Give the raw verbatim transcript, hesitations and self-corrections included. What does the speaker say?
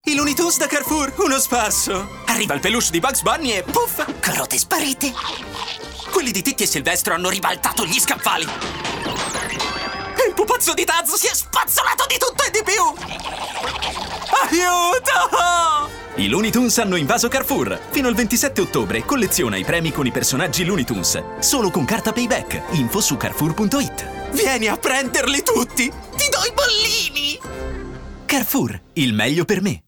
I Looney Tunes da Carrefour, uno sparso. Arriva il peluche di Bugs Bunny e puff, carote sparite. Quelli di Titti e Silvestro hanno ribaltato gli scaffali. Il pupazzo di Taz si è spazzolato di tutto e di più. Aiuto! I Looney Tunes hanno invaso Carrefour. Fino al ventisette ottobre colleziona i premi con i personaggi Looney Tunes. Solo con carta Payback. Info su carrefour punto it. Vieni a prenderli tutti! Ti do i bollini! Carrefour, il meglio per me.